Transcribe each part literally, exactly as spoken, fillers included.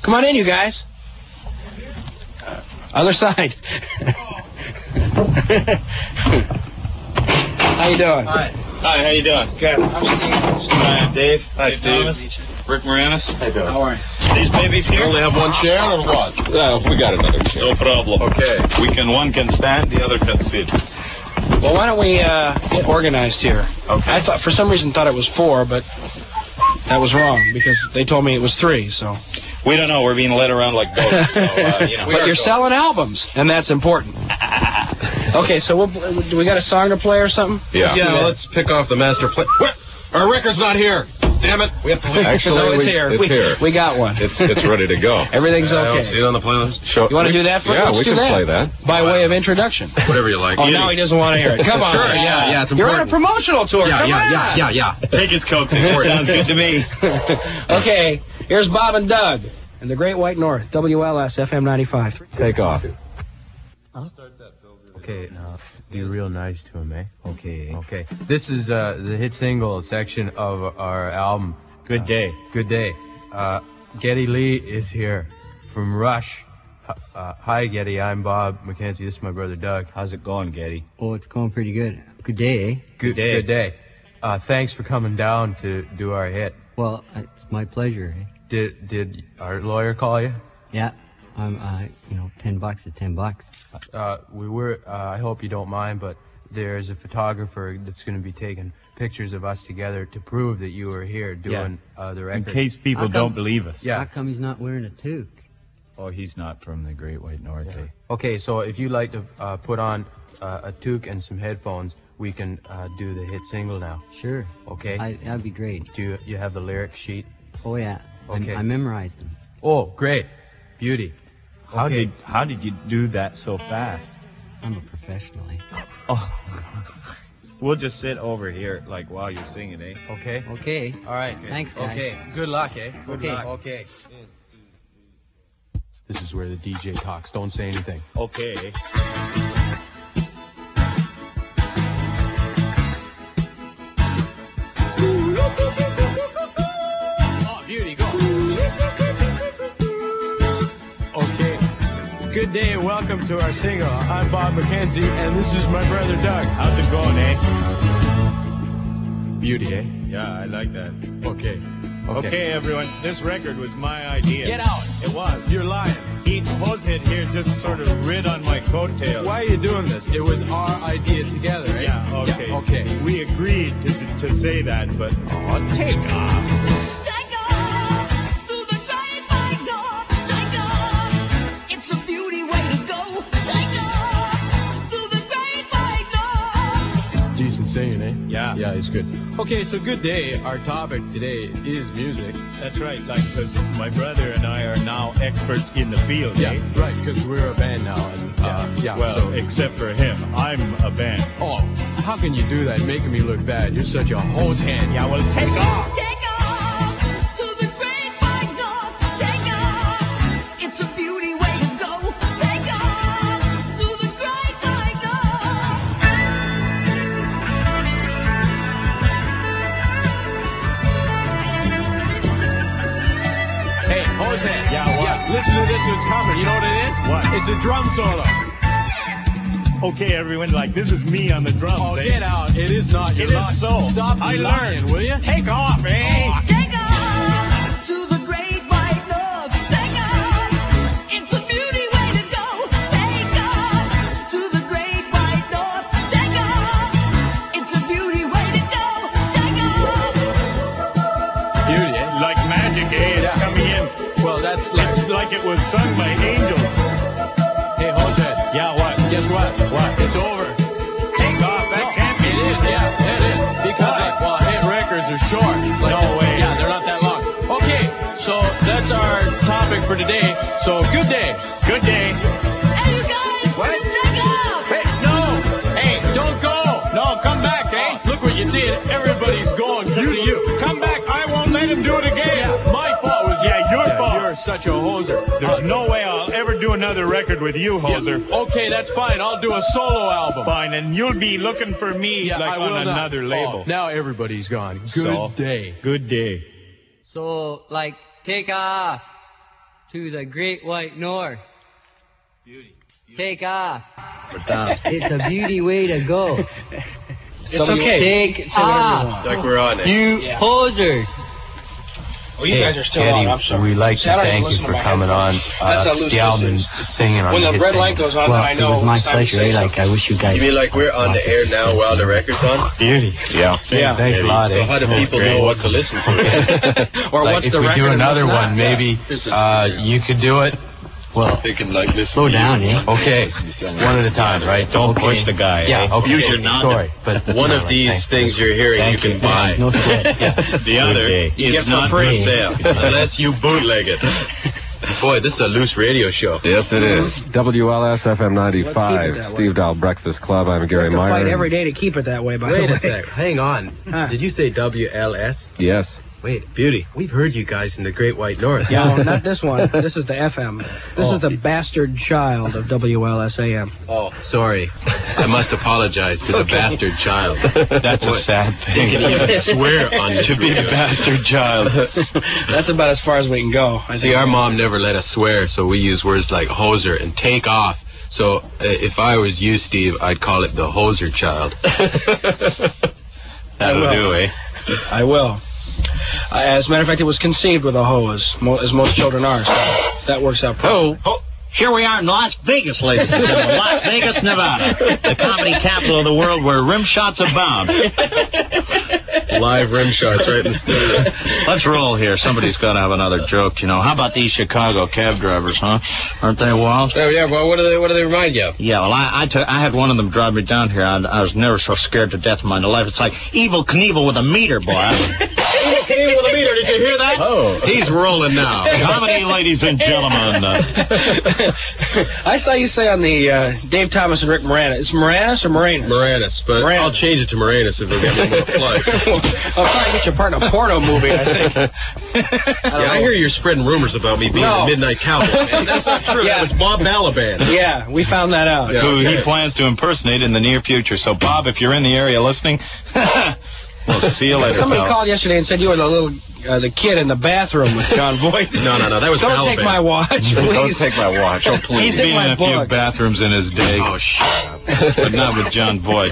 Come on in, you guys. Other side. How you doing? Hi. Hi, how you doing? Good. I'm Steve. Hi, I'm Dave. Hi, Dave Steve. Thomas. Rick Moranis. How you doing? How are you? These babies here? You only have one chair or what? No, we got another chair. No problem. Okay. We can, one can stand, the other can sit. Well, why don't we uh, get organized here? Okay. I thought, for some reason, thought it was four, but that was wrong because they told me it was three. So. We don't know. We're being led around like goats. So, uh, you know, but you're selling albums, and that's important. Okay, so we'll, do we got a song to play or something? Yeah. Yeah. Let's pick off the master play. What? Our record's not here. Damn it. We have to leave. Actually, no, it's we, here. It's we, here. We got one. It's it's ready to go. Everything's I okay. don't see it on the playlist. Show, you want to do that for Yeah, Let's we do can that. play that. By way of introduction. Whatever you like. Oh, now he doesn't want to hear it. Come on. Sure, yeah, yeah, it's You're important. on a promotional tour. Yeah, Come yeah, on. yeah, yeah, yeah. Take his coaxing. Sounds good to me. Okay, here's Bob and Doug and the Great White North, W L S F M ninety-five. Take off. Huh? Okay, now be real nice to him, eh? Okay. Okay. This is uh, the hit single section of our album. Good day. Uh, good day. Uh, Geddy Lee is here from Rush. Uh, hi, Geddy. I'm Bob McKenzie. This is my brother Doug. How's it going, Geddy? Oh, it's going pretty good. Good day, eh? Good, day. Good day. Uh, thanks for coming down to do our hit. Well, it's my pleasure, eh? Did did our lawyer call you? Yeah. I'm, uh, you know, ten bucks is ten bucks. Uh, we were. Uh, I hope you don't mind, but there's a photographer that's going to be taking pictures of us together to prove that you were here doing Yeah. uh, the In record. case people How come- don't believe us. Yeah. How come he's not wearing a toque? Oh, he's not from the Great White North. Yeah. eh? Okay, so if you'd like to uh, put on uh, a toque and some headphones, we can uh, do the hit single now. Sure. Okay. I, that'd be great. Do you, you have the lyric sheet? Oh, yeah. Okay. I, I memorized them. Oh, great. Beauty. How Okay. did how did you do that so fast? I'm a professional, eh? Oh, we'll just sit over here like while you're singing, eh? Okay. Okay. All right. Thanks, guys. Okay. Good luck, eh? Good Okay. luck. Okay. This is where the D J talks. Don't say anything. Okay. Oh, beauty, go. Okay. Good day and welcome to our single. I'm Bob McKenzie, and this is my brother Doug. How's it going, eh? Beauty, eh? Yeah, I like that. Okay. Okay, everyone, this record was my idea. Get out. It was. You're lying. He, Hosehead here just sort of rid on my coattails. Why are you doing this? It was our idea together, eh? Yeah, okay. Yeah, okay. We agreed to, to say that, but... Oh, take off. Take off through the great white north. Take off, it's a beauty way to go. Take off through the great white north. Decent singing, eh? Yeah. Yeah, it's good. Okay, so good day. Our topic today is music. That's right, like, because my brother and I are now experts in the field, Yeah, eh? right, because we're a band now. And, uh, yeah, Well, so... except for him. I'm a band. Oh, how can you do that making me look bad? You're such a hose hand. Yeah, well, take off. Take off to the great white north. Take off, it's a beauty way to go. Take off to the great white north. Hey, hose hand. Yeah, what? Yeah, listen to this one's coming. You know what it is? What? It's a drum solo. Okay, everyone, like, this is me on the drums, Oh, eh? get out. It is not. You're It is not. so. Stop I lying, learned. will you? Take off, eh? Take off to the great white north. Take off, it's a beauty way to go. Take off to the great white north. Take off, it's a beauty way to go. Take off. Beauty, eh? Like magic, eh? It's Yeah. coming in. Well, that's like... It's like it was sung by angels. Hey, Hosehead, Yeah, what? guess what? What? It's over. Take off. That No, can't be. It is, yeah, it is. Because, Why? like, well, hit records are short. Like, No way. Yeah, they're not that long. Okay, so that's our topic for today. So, good day. Good day. Hey, you guys, What? take off. Hey, no! Hey, don't go! No, come back, eh? Oh, look what you did. Everybody's going because of you. Come back. I won't let him do it again. Yeah, my fault was Yeah, your fault. You're such a hoser. There's no way I'll ever do another record with you, Hoser. Yeah, okay, that's fine. I'll do a solo album. Fine, and you'll be looking for me Yeah, like I on will not. another label. Oh, now everybody's gone. Good So, day. Good day. So, like, take off. to the great white north. Take off. We're down. It's a beauty way to go. It's okay. Take Say whatever you off. want. Like we're on it. You Yeah. posers. Oh, you guys are still Eddie, on. I'm sorry. we'd like See, to I don't even thank you listen to for my coming on headphones. uh, That's how loose the album this and is. singing on When the the hit red single. light goes on, Well, I it know was my it's time to pleasure. say Eh? Like, something. I wish you guys. You mean like we're on lots the of air now success while in the it. record's on? Beauty. Yeah. Yeah. Thanks a lot, So eh? how do That's people great. know what to listen to? Or Like, what's if the we record? do and another what's not? one, maybe This is uh, weird. you could do it. Well, They can like listen. slow down, eh? Okay, one at a time, right? Don't Okay. push the guy. Yeah, eh? okay. Use your non- Sorry, but One no, of like, these thanks. things you're hearing Thank you you. can buy. No sweat. The other day. You get is for not free. for sale. Unless you bootleg it. Boy, this is a loose radio show. Yes, it is. W L S F M Let's keep it ninety-five, that way. Steve Dahl Breakfast Club. I'm Gary You have to fight Meyer. every day to keep it that way, by Wait the way. a sec. Hang on. Huh. Did you say W L S? Yes. Wait, Beauty. We've heard you guys in the Great White North. No, not this one. This is the F M. This Oh. is the bastard child of W L S A M. Oh, sorry. I must apologize to the bastard child. That's a Boy, sad They can thing. even swear on this To be the radio. bastard child. That's about as far as we can go. I See, think. our mom never let us swear, so we use words like hoser and take off. So uh, if I was you, Steve, I'd call it the hoser child. That'll will. do, eh? I will. Uh, as a matter of fact, it was conceived with a hose, mo- as most children are. So that works out. Oh. Here we are in Las Vegas, ladies and gentlemen. Las Vegas, Nevada. The comedy capital of the world where rim shots abound. Live rim shots right in the studio. Let's roll here. Somebody's got to have another joke, you know. How about these Chicago cab drivers, huh? Aren't they wild? Oh yeah, well, what do they what do they remind you of? Yeah, well, I I, took, I had one of them drive me down here. I, I was never so scared to death in my life. It's like Evil Knievel with a meter, boy. Evil with a meter, did you hear that? Oh. He's rolling now. Comedy, ladies and gentlemen. Uh, I saw you say on the uh, Dave Thomas and Rick Moranis. It's Moranis or Moranis? Moranis, but Moranis. I'll change it to Moranis if we get me more flights. I'll probably get your part in a porno movie, I think. I Yeah, I hear you're spreading rumors about me being No. a Midnight Cowboy. Man, that's not true. Yeah. That was Bob Balaban. Yeah, we found that out. Yeah. who okay. he plans to impersonate in the near future. So, Bob, if you're in the area listening, we'll see you later. Somebody pal. called yesterday and said you were the little, uh, the kid in the bathroom with John Voight. No, no, no, that was Don't Balaban. take my watch, please. Don't take my watch. Oh, please. He's Take been my in a few books. bathrooms in his day, Oh, shut up. but not with John Voight.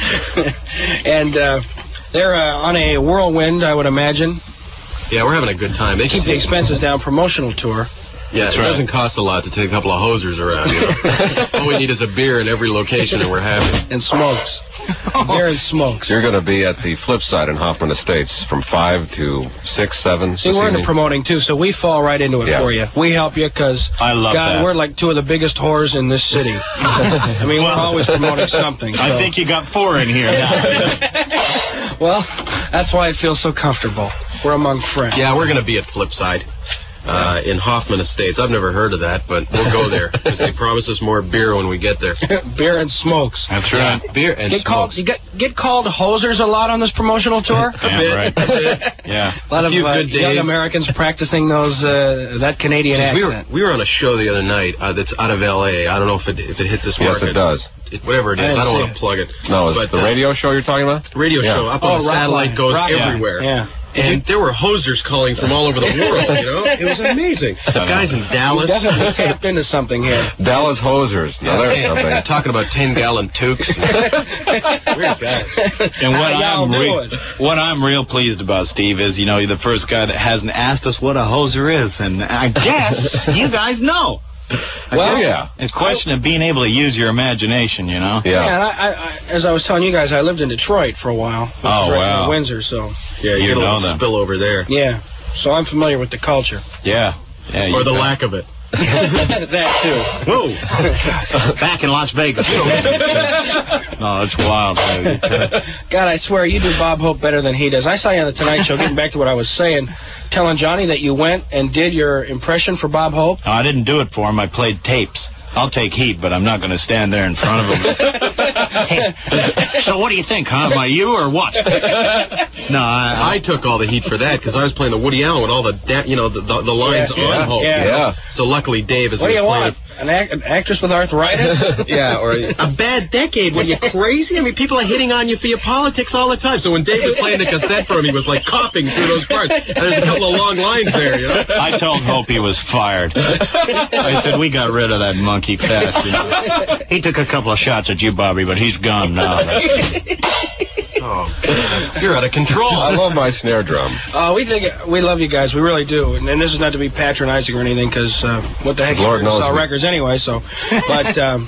And uh, they're uh, on a whirlwind, I would imagine. Yeah, we're having a good time. They Keep just the expenses down, promotional tour. Yeah, it right. doesn't cost a lot to take a couple of hosers around. You know? All we need is a beer in every location, and we're happy. And smokes. Beer and smokes. You're going to be at the flip side in Hoffman Estates from five to six, seven. See, this we're into evening. promoting, too, so we fall right into it Yeah. for you. We help you because, I love God, that. we're like two of the biggest whores in this city. I mean, we're always promoting something. I so- think you got four in here now. Well, that's why it feels so comfortable. We're among friends. Yeah, we're going to be at Flipside uh, in Hoffman Estates. I've never heard of that, but we'll go there because they promise us more beer when we get there. Beer and smokes. That's Yeah, right. beer and Get called, smokes. you get, get called hosers a lot on this promotional tour. Damn right. Yeah. A lot A of few uh, good young days. Americans practicing those uh, that Canadian Jeez, we, were, accent. we were on a show the other night uh, that's out of L A. I don't know if it if it hits this Yes, market. it does. It- whatever it I is, I, didn't don't see want it. to plug it. No, is But, the uh, radio show you're talking about? radio Yeah. show up Oh, on the satellite Rockline. goes Rock- everywhere. Yeah. And there were hosers calling from all over the world, you know? It was amazing. Guys in Dallas. Definitely tapped into something here. Dallas Hosers. Now, there's something. Talking about ten-gallon toques. Weird guys. And what Y'all I'm do re- it. what I'm real pleased about, Steve, is you know you're the first guy that hasn't asked us what a hoser is, and I guess you guys know. I Well, guess yeah. It's a question of being able to use your imagination, you know. Yeah. Yeah, and I, I, I, as I was telling you guys, I lived in Detroit for a while. Which Oh, is right wow. near Windsor, so Yeah, you, You get a know little them. spill over there. yeah. So I'm familiar with the culture. Yeah. Yeah. Or you the bet. lack of it. That too. Whoa! Back in Las Vegas. No, that's wild, baby. God, I swear you do Bob Hope better than he does. I saw you on the Tonight Show, getting back to what I was saying, telling Johnny that you went and did your impression for Bob Hope. No, I didn't do it for him. I played tapes. I'll take heat, but I'm not going to stand there in front of him. Hey, so what do you think, huh? Am I you or what? No, I, I took all the heat for that because I was playing the Woody Allen with all the, da- you know, the, the, the lines Yeah, on yeah, Hope. yeah. you know? Yeah. So lucky luckily Dave is. What do you want? An, act an actress with arthritis? Yeah, or a bad decade. What, are you crazy? I mean, people are hitting on you for your politics all the time. So when Dave was playing the cassette for him, he was like coughing through those parts. And there's a couple of long lines there, you know? I told Hope he was fired. I said, we got rid of that monkey fast. You know? He took a couple of shots at you, Bobby, but he's gone now. Oh, God. You're out of control. I love my snare drum. Uh, we think we love you guys. We really do. And, and this is not to be patronizing or anything, because uh, what the heck, Lord you knows sell we- records anyway. So, but um,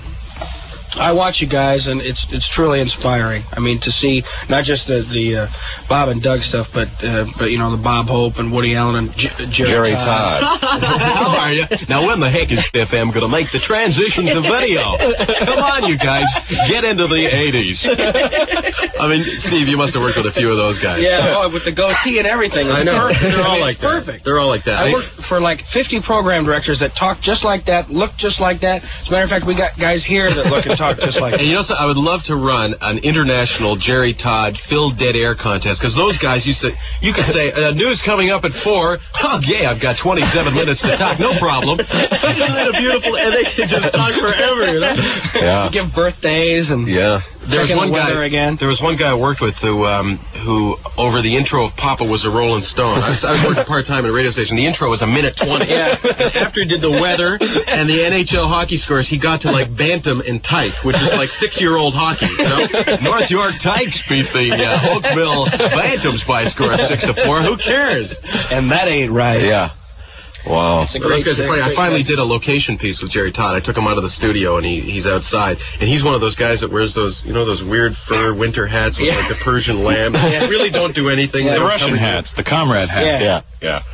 I watch you guys, and it's it's truly inspiring. I mean, to see not just the the uh, Bob and Doug stuff, but uh, but you know, the Bob Hope and Woody Allen and J Jerry, Jerry Todd. Todd. How are you? Now, when the heck is F M going to make the transition to video? Come on, you guys. Get into the eighties. I mean, Steve, you must have worked with a few of those guys. Yeah, oh, with the goatee and everything. It's I know. perfect. They're I all mean, like it's that. perfect. They're all like that. I They- worked for like fifty program directors that talk just like that, look just like that. As a matter of fact, we got guys here that look and talk just like that. And you know, so I would love to run an international Jerry Todd filled dead air contest, because those guys used to, you could say, uh, news coming up at four. Oh, yeah, I've got twenty-seven minutes to talk, no problem. Isn't that a beautiful, and they can just talk forever, you know? Yeah. Give birthdays and Yeah. There was checking one the weather guy again. There was one guy I worked with who, um, who over the intro of Papa Was a Rolling Stone. I was, I was working part time at a radio station. The intro was a minute twenty. Yeah. And after he did the weather and the N H L hockey scores, he got to like Bantam and Tyke, which is like six year old hockey. You know? North York Tykes beat the uh, Oakville Bantams by a score of six to four. Who cares? And that ain't right. Yeah. Wow. It's a Those great, guys are funny. I great finally guy. did a location piece with Jerry Todd. I took him out of the studio, and he, he's outside. And he's one of those guys that wears those, you know, those weird fur winter hats with Yeah. like the Persian lamb. They really don't do anything. Yeah. They The don't Russian cover- hats, the comrade hats. Yeah. Yeah. Yeah.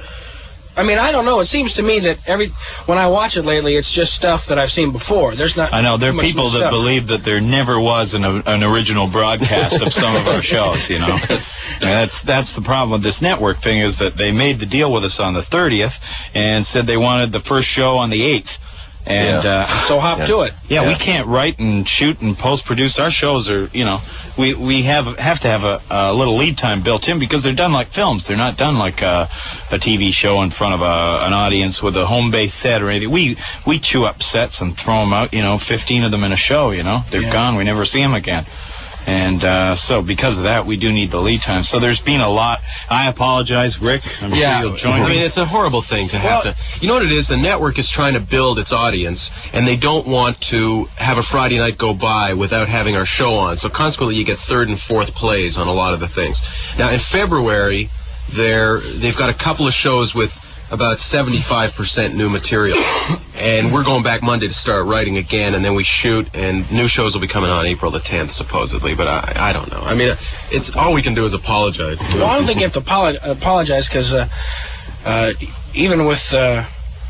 I mean, I don't know. It seems to me that every when I watch it lately, it's just stuff that I've seen before. There's not. I know there are too much people new that stuff. believe that there never was an, an original broadcast of some of our shows. You know, and that's that's the problem with this network thing, is that they made the deal with us on the thirtieth and said they wanted the first show on the eighth. And Yeah. uh, So hop Yeah. to it. yeah, Yeah. we can't write and shoot and post produce our shows. Or you know, we we have have to have a, a little lead time built in, because they're done like films. They're not done like a, a T V show in front of a, an audience with a home base set or anything. We we chew up sets and throw them out. You know, fifteen of them in a show. You know, they're Yeah. gone. We never see them again. And uh, so because of that, we do need the lead time. So there's been a lot. I apologize, Rick. I'm Yeah, sure you'll join I me. mean, it's a horrible thing to have Well- to. You know what it is? The network is trying to build its audience, and they don't want to have a Friday night go by without having our show on. So consequently, you get third and fourth plays on a lot of the things. Now, in February, they're they've got a couple of shows with about seventy-five percent new material, and we're going back Monday to start writing again, and then we shoot, and new shows will be coming on April the tenth, supposedly. But I, I don't know. I mean, it's all we can do is apologize. Well, I don't think you have to apolo- apologize, because uh, uh, even with uh,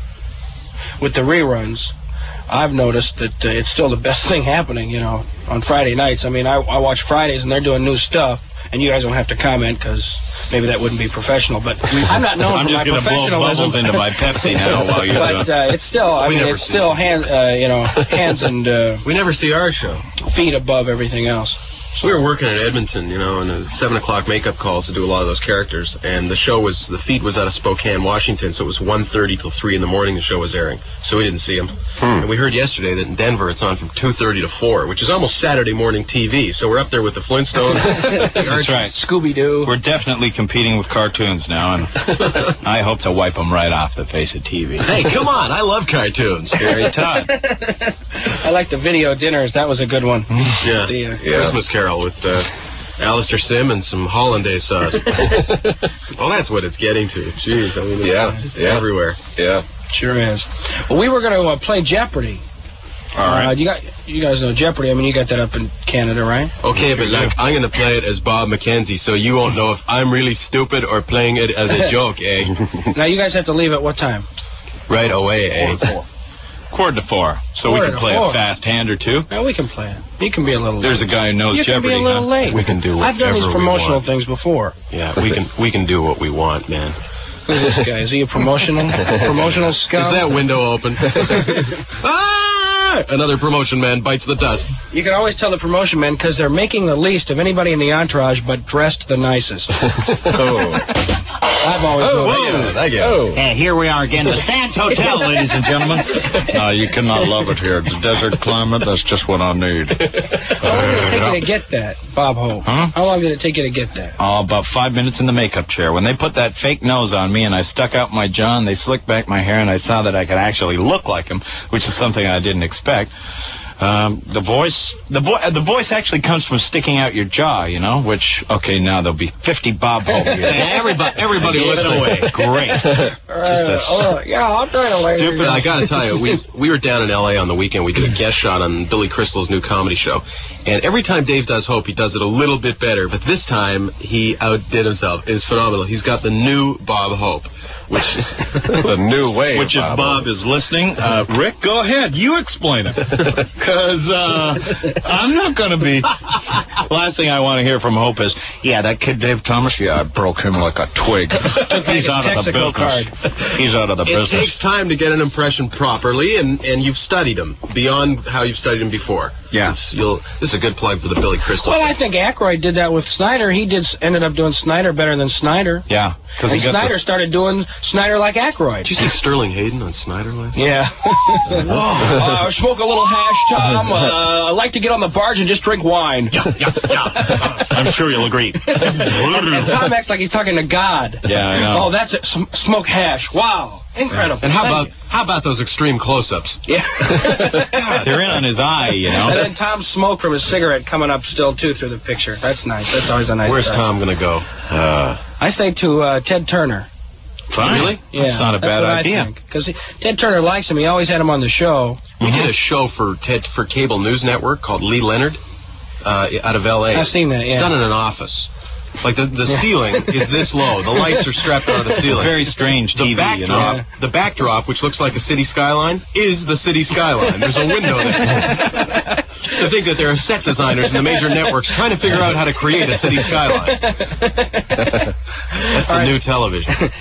with the reruns, I've noticed that uh, it's still the best thing happening. You know, on Friday nights. I mean, I, I watch Fridays, and they're doing new stuff, and you guys don't have to comment because maybe that wouldn't be professional. But I'm not known I'm for just my going to blow professionalism. bubbles into my Pepsi now while you're doing. But uh, it's still, I We mean, never it's see still it. hand, uh, you know, hands and uh, We never see our show. feet above everything else. We were working at Edmonton, you know, and it was seven o'clock makeup calls to do a lot of those characters. And the show was, the feed was out of Spokane, Washington, so it was one thirty till three in the morning the show was airing. So we didn't see them. And we heard yesterday that in Denver it's on from two thirty to four, which is almost Saturday morning T V. So we're up there with the Flintstones. That's right. Scooby-Doo. We're definitely competing with cartoons now, and I hope to wipe them right off the face of T V. Hey, come on, I love cartoons. Jerry Todd. I like the video dinners. That was a good one. Yeah, The, uh, Yeah. Christmas Carol with uh, Alistair Sim and some hollandaise sauce. Well, that's what it's getting to. Jeez, I mean, it's Yeah, just yeah. everywhere. Yeah. Sure is. Well, we were going to uh, play Jeopardy. All right. Uh, you got, you guys know Jeopardy. I mean, you got that up in Canada, right? Okay, but like, I'm going to play it as Bob McKenzie, so you won't know if I'm really stupid or playing it as a joke, eh? Now you guys have to leave at what time? Right away, eh? Quarter to four, so we Quarter can to play four. a fast hand or two. Now we can play it. You can be a little. There's a late. guy who knows You can Jeopardy, be a little huh? late. We can do I've done these whatever we promotional want. things before. Yeah, we can we can do what we want, man. Who's this guy? Is he a promotional promotional scum? Is that window open? Ah! Another promotion man bites the dust. You can always tell the promotion men because they're making the least of anybody in the entourage, but dressed the nicest. Oh. I've always Oh, noticed. whoa, thank you. Oh. And here we are again, the Sands Hotel, ladies and gentlemen. No, you cannot love it here. The desert climate, that's just what I need. How long did it take you to get that, Bob Hope? Huh? How long did it take you to get that? Oh, about five minutes in the makeup chair. When they put that fake nose on me and I stuck out my jaw and they slicked back my hair and I saw that I could actually look like him, which is something I didn't expect. Um, the voice, the, vo- the voice actually comes from sticking out your jaw, you know, which, okay, now there'll be fifty Bob Hopes. Everybody, everybody listen away. Great. Just a Uh, oh, yeah, I'll tell you later. Stupid. I gotta tell you, we we were down in L A on the weekend. We did a guest shot on Billy Crystal's new comedy show, and every time Dave does Hope, he does it a little bit better. But this time, he outdid himself. It's phenomenal. He's got the new Bob Hope, which The new way. Which, if Bob is listening, uh, Rick, go ahead. You explain it. Because uh, I'm not going to be... Last thing I want to hear from Hope is, yeah, that kid Dave Thomas, yeah, I broke him like a twig. He's out of the Texaco business. He's out of the it business. takes time to get an impression properly, and, and you've studied him beyond how you've studied him before. Yeah. This, you'll, this is a good plug for the Billy Crystal. Well, I think Aykroyd did that with Snyder. He did ended up doing Snyder better than Snyder. Yeah, because And he got Snyder this... started doing Snyder like Aykroyd. Did you see Sterling Hayden on Snyder last night? Yeah. uh, smoke a little hash, Tom. Uh, I like to get on the barge and just drink wine. Yeah, yeah, yeah. I'm sure you'll agree. And Tom acts like he's talking to God. Yeah, I know. Oh, that's it. Sm- smoke hash. Wow. Incredible. And how Thank about you. how about those extreme close-ups? Yeah. They're in on his eye, you And know. then Tom's smoke from his cigarette coming up still, too, through the picture. That's nice. That's always a nice Where's touch. Tom gonna go? Uh, I say to uh, Ted Turner. Fine. Really? Yeah, That's not a bad idea. Because Ted Turner likes him. He always had him on the show. We did a show for Ted for Cable News Network called Lee Leonard, uh, out of L A. I've seen that, yeah. It's done in an office. Like the the ceiling is this low. The lights are strapped onto the ceiling. Very strange The T V, you know. backdrop, the backdrop, which looks like a city skyline, is the city skyline. There's a window there. To think that there are set designers in the major networks trying to figure out how to create a city skyline. That's the new television.